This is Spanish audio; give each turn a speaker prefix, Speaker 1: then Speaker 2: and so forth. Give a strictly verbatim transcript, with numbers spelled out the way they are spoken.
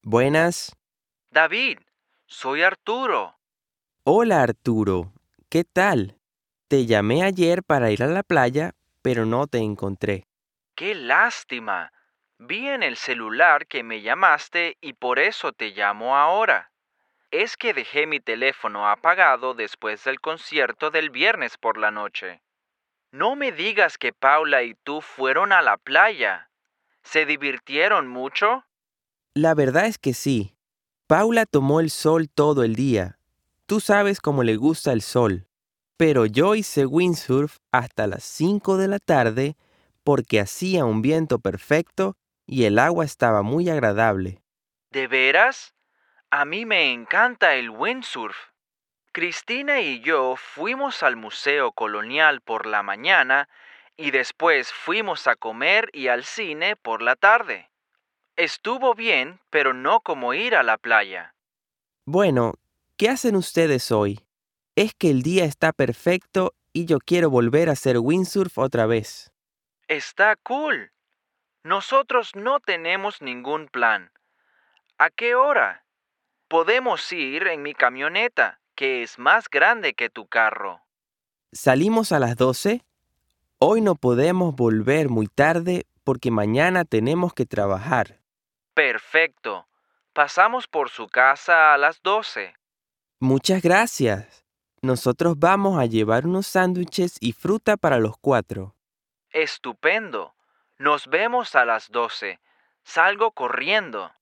Speaker 1: Buenas.
Speaker 2: David, soy Arturo.
Speaker 1: Hola Arturo. ¿Qué tal? Te llamé ayer para ir a la playa, pero no te encontré.
Speaker 2: ¡Qué lástima! Vi en el celular que me llamaste y por eso te llamo ahora. Es que dejé mi teléfono apagado después del concierto del viernes por la noche. No me digas que Paula y tú fueron a la playa. ¿Se divirtieron mucho?
Speaker 1: La verdad es que sí. Paula tomó el sol todo el día. Tú sabes cómo le gusta el sol. Pero yo hice windsurf hasta las cinco de la tarde porque hacía un viento perfecto y el agua estaba muy agradable.
Speaker 2: ¿De veras? A mí me encanta el windsurf. Cristina y yo fuimos al Museo Colonial por la mañana y después fuimos a comer y al cine por la tarde. Estuvo bien, pero no como ir a la playa.
Speaker 1: Bueno, ¿qué hacen ustedes hoy? Es que el día está perfecto y yo quiero volver a hacer windsurf otra vez.
Speaker 2: Está cool. Nosotros no tenemos ningún plan. ¿A qué hora? Podemos ir en mi camioneta, que es más grande que tu carro.
Speaker 1: ¿Salimos a las doce? Hoy no podemos volver muy tarde porque mañana tenemos que trabajar.
Speaker 2: Perfecto. Pasamos por su casa a las doce.
Speaker 1: Muchas gracias. Nosotros vamos a llevar unos sándwiches y fruta para los cuatro.
Speaker 2: Estupendo. Nos vemos a las doce. Salgo corriendo.